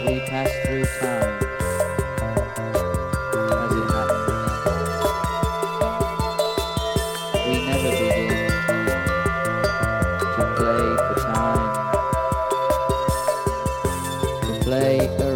We pass through time as it happens. We never begin to play for time, to play